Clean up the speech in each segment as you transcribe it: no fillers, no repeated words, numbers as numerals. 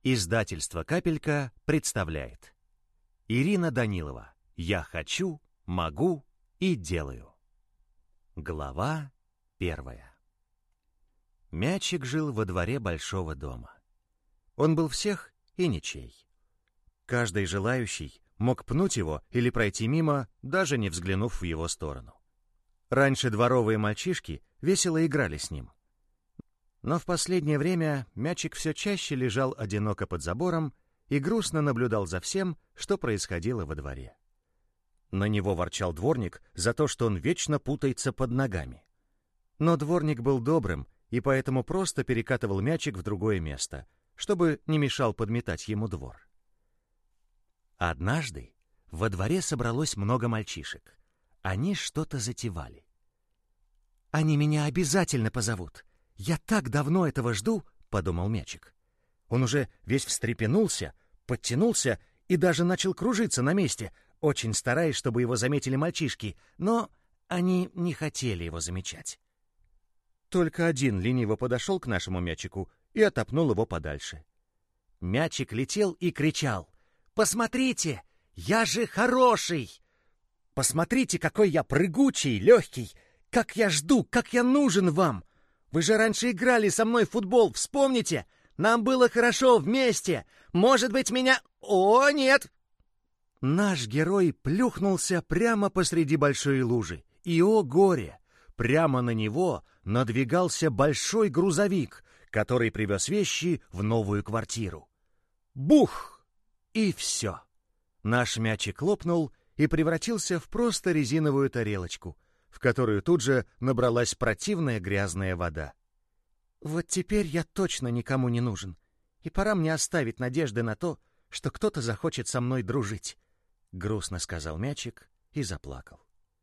Издательство «Капелька» представляет. Ирина Данилова. «Я хочу, могу и делаю». Глава 1. Мячик жил во дворе большого дома. Он был всех и ничей. Каждый желающий мог пнуть его или пройти мимо, даже не взглянув в его сторону. Раньше дворовые мальчишки весело играли с ним. Но в последнее время мячик все чаще лежал одиноко под забором и грустно наблюдал за всем, что происходило во дворе. На него ворчал дворник за то, что он вечно путается под ногами. Но дворник был добрым и поэтому просто перекатывал мячик в другое место, чтобы не мешал подметать ему двор. Однажды во дворе собралось много мальчишек. Они что-то затевали. «Они меня обязательно позовут. Я так давно этого жду», — подумал мячик. Он уже весь встрепенулся, подтянулся и даже начал кружиться на месте, очень стараясь, чтобы его заметили мальчишки, но они не хотели его замечать. Только один лениво подошел к нашему мячику и оттопнул его подальше. Мячик летел и кричал: «Посмотрите, я же хороший! Посмотрите, какой я прыгучий, легкий! Как я жду, как я нужен вам! Вы же раньше играли со мной в футбол, вспомните! Нам было хорошо вместе! Может быть, меня... О, нет!» Наш герой плюхнулся прямо посреди большой лужи, и, о горе, прямо на него надвигался большой грузовик, который привез вещи в новую квартиру. Бух! И все. Наш мячик лопнул и превратился в просто резиновую тарелочку, в которую тут же набралась противная грязная вода. «Вот теперь я точно никому не нужен, и пора мне оставить надежды на то, что кто-то захочет со мной дружить», — грустно сказал мячик и заплакал.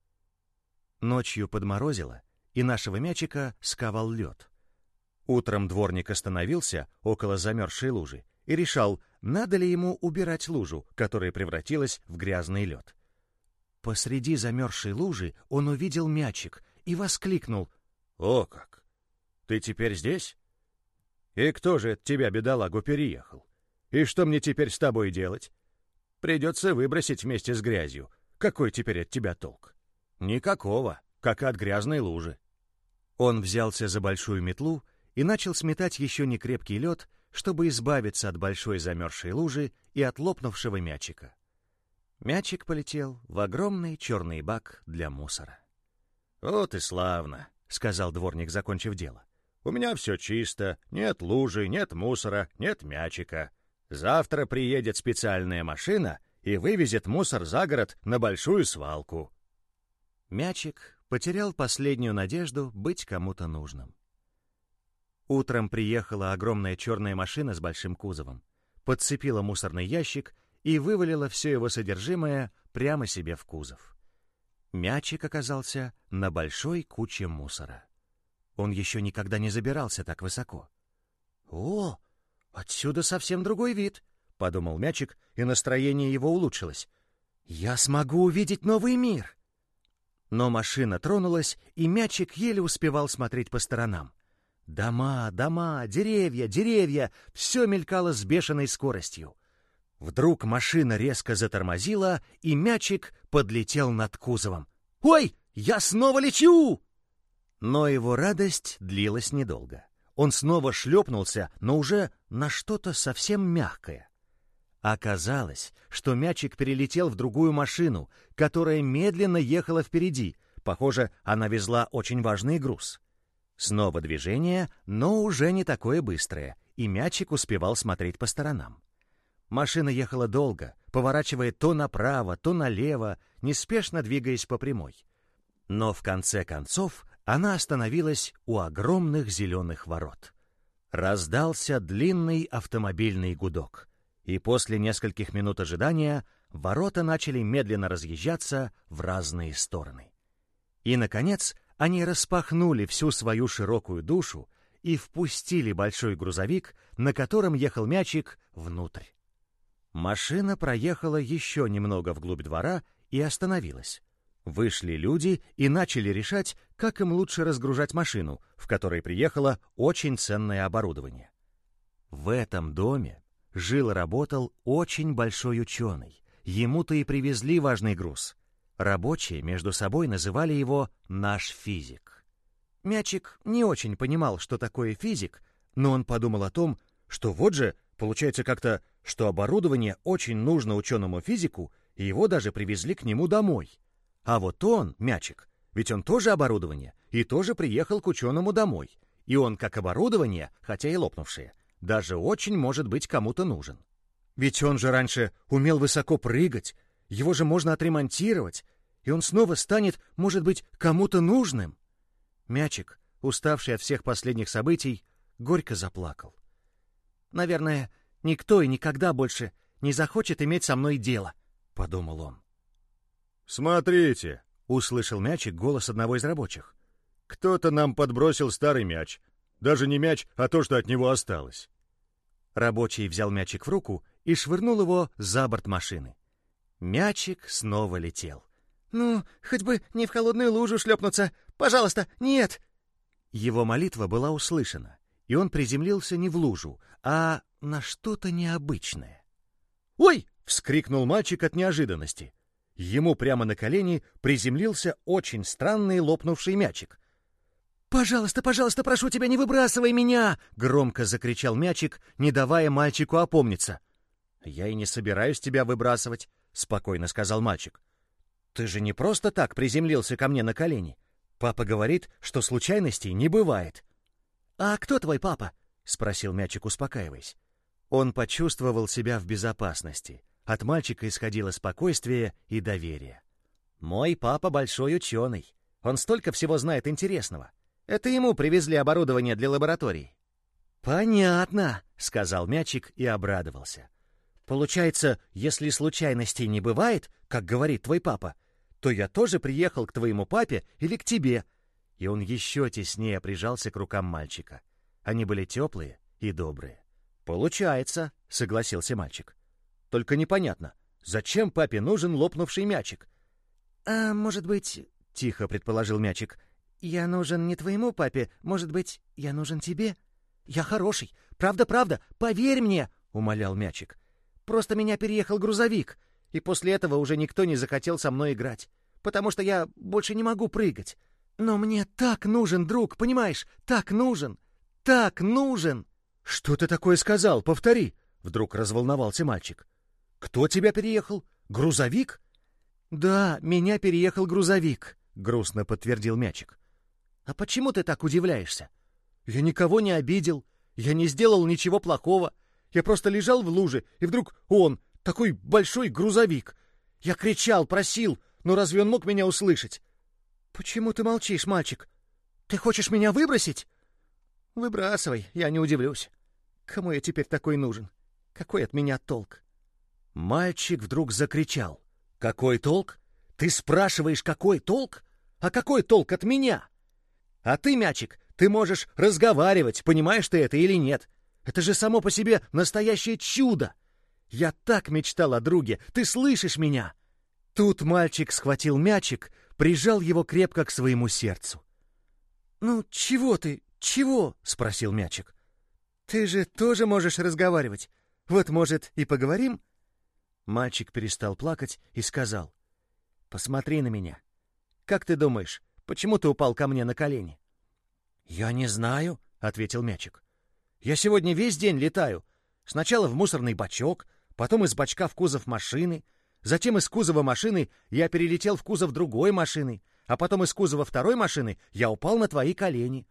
Ночью подморозило, и нашего мячика сковал лед. Утром дворник остановился около замерзшей лужи и решал, надо ли ему убирать лужу, которая превратилась в грязный лед. Посреди замерзшей лужи он увидел мячик и воскликнул: «О как! Ты теперь здесь? И кто же от тебя, бедолагу, переехал? И что мне теперь с тобой делать? Придется выбросить вместе с грязью. Какой теперь от тебя толк? Никакого, как от грязной лужи». Он взялся за большую метлу и начал сметать еще не крепкий лед, чтобы избавиться от большой замерзшей лужи и от лопнувшего мячика. Мячик полетел в огромный черный бак для мусора. «Вот и славно», — сказал дворник, закончив дело. «У меня все чисто, нет лужи, нет мусора, нет мячика. Завтра приедет специальная машина и вывезет мусор за город на большую свалку». Мячик потерял последнюю надежду быть кому-то нужным. Утром приехала огромная черная машина с большим кузовом, подцепила мусорный ящик и вывалила все его содержимое прямо себе в кузов. Мячик оказался на большой куче мусора. Он еще никогда не забирался так высоко. «О, отсюда совсем другой вид», — подумал мячик, и настроение его улучшилось. «Я смогу увидеть новый мир». Но машина тронулась, и мячик еле успевал смотреть по сторонам. Дома, дома, деревья, деревья — все мелькало с бешеной скоростью. Вдруг машина резко затормозила, и мячик подлетел над кузовом. «Ой, я снова лечу!» Но его радость длилась недолго. Он снова шлепнулся, но уже на что-то совсем мягкое. Оказалось, что мячик перелетел в другую машину, которая медленно ехала впереди. Похоже, она везла очень важный груз. Снова движение, но уже не такое быстрое, и мячик успевал смотреть по сторонам. Машина ехала долго, поворачивая то направо, то налево, неспешно двигаясь по прямой. Но в конце концов она остановилась у огромных зеленых ворот. Раздался длинный автомобильный гудок, и после нескольких минут ожидания ворота начали медленно разъезжаться в разные стороны. И, наконец, они распахнули всю свою широкую душу и впустили большой грузовик, на котором ехал мячик, внутрь. Машина проехала еще немного вглубь двора и остановилась. Вышли люди и начали решать, как им лучше разгружать машину, в которой приехало очень ценное оборудование. В этом доме жил и работал очень большой ученый. Ему-то и привезли важный груз. Рабочие между собой называли его «наш физик». Мячик не очень понимал, что такое физик, но он подумал о том, что вот же, получается как-то, что оборудование очень нужно ученому физику, и его даже привезли к нему домой. А вот он, Мячик, ведь он тоже оборудование, и тоже приехал к ученому домой. И он, как оборудование, хотя и лопнувшее, даже очень может быть кому-то нужен. Ведь он же раньше умел высоко прыгать, его же можно отремонтировать, и он снова станет, может быть, кому-то нужным. Мячик, уставший от всех последних событий, горько заплакал. «Наверное, никто и никогда больше не захочет иметь со мной дело», — подумал он. «Смотрите!» — услышал Мячик голос одного из рабочих. «Кто-то нам подбросил старый мяч. Даже не мяч, а то, что от него осталось». Рабочий взял мячик в руку и швырнул его за борт машины. Мячик снова летел. «Ну, хоть бы не в холодную лужу шлепнуться! Пожалуйста, нет!» Его молитва была услышана, и он приземлился не в лужу, а на что-то необычное. «Ой!» — вскрикнул мальчик от неожиданности. Ему прямо на колени приземлился очень странный лопнувший мячик. «Пожалуйста, пожалуйста, прошу тебя, не выбрасывай меня!» — громко закричал мячик, не давая мальчику опомниться. «Я и не собираюсь тебя выбрасывать», — спокойно сказал мальчик. «Ты же не просто так приземлился ко мне на колени. Папа говорит, что случайностей не бывает». «А кто твой папа?» — спросил мячик, успокаиваясь. Он почувствовал себя в безопасности. От мальчика исходило спокойствие и доверие. «Мой папа большой ученый. Он столько всего знает интересного. Это ему привезли оборудование для лабораторий». «Понятно», — сказал мячик и обрадовался. «Получается, если случайностей не бывает, как говорит твой папа, то я тоже приехал к твоему папе или к тебе». И он еще теснее прижался к рукам мальчика. Они были теплые и добрые. «Получается», — согласился мальчик. «Только непонятно, зачем папе нужен лопнувший мячик?» «А может быть, — тихо предположил мячик, — я нужен не твоему папе, может быть, я нужен тебе? Я хороший, правда-правда, поверь мне, — умолял мячик. Просто меня переехал грузовик, и после этого уже никто не захотел со мной играть, потому что я больше не могу прыгать. Но мне так нужен друг, понимаешь, так нужен, так нужен!» «Что ты такое сказал? Повтори!» — вдруг разволновался мальчик. «Кто тебя переехал? Грузовик?» «Да, меня переехал грузовик», — грустно подтвердил мячик. «А почему ты так удивляешься? Я никого не обидел, я не сделал ничего плохого. Я просто лежал в луже, и вдруг он, такой большой грузовик. Я кричал, просил, но разве он мог меня услышать? Почему ты молчишь, мальчик? Ты хочешь меня выбросить? Выбрасывай, я не удивлюсь. Кому я теперь такой нужен? Какой от меня толк?» Мальчик вдруг закричал. «Какой толк? Ты спрашиваешь, какой толк? А какой толк от меня? А ты, мячик, ты можешь разговаривать, понимаешь ты это или нет? Это же само по себе настоящее чудо! Я так мечтал о друге, ты слышишь меня?» Тут мальчик схватил мячик, прижал его крепко к своему сердцу. «Ну, чего ты? Чего?» — спросил мячик. «Ты же тоже можешь разговаривать. Вот, может, и поговорим?» Мальчик перестал плакать и сказал: «Посмотри на меня. Как ты думаешь, почему ты упал ко мне на колени?» «Я не знаю», — ответил мячик. «Я сегодня весь день летаю. Сначала в мусорный бачок, потом из бачка в кузов машины, затем из кузова машины я перелетел в кузов другой машины, а потом из кузова второй машины я упал на твои колени.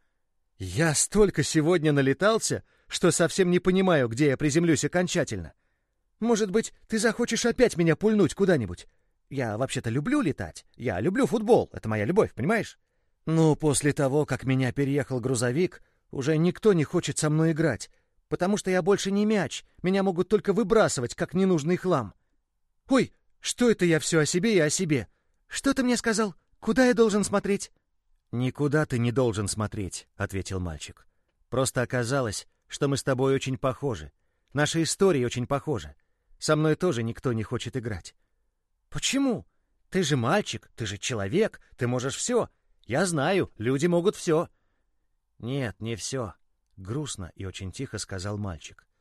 Я столько сегодня налетался, что совсем не понимаю, где я приземлюсь окончательно. Может быть, ты захочешь опять меня пульнуть куда-нибудь? Я вообще-то люблю летать. Я люблю футбол. Это моя любовь, понимаешь? Но после того, как меня переехал грузовик, уже никто не хочет со мной играть, потому что я больше не мяч. Меня могут только выбрасывать, как ненужный хлам. Ой, что это я все о себе и о себе? Что ты мне сказал? Куда я должен смотреть?» «Никуда ты не должен смотреть», — ответил мальчик. «Просто оказалось, что мы с тобой очень похожи. Наши истории очень похожи. Со мной тоже никто не хочет играть». «Почему? Ты же мальчик, ты же человек, ты можешь все. Я знаю, люди могут все». «Нет, не все», — грустно и очень тихо сказал мальчик.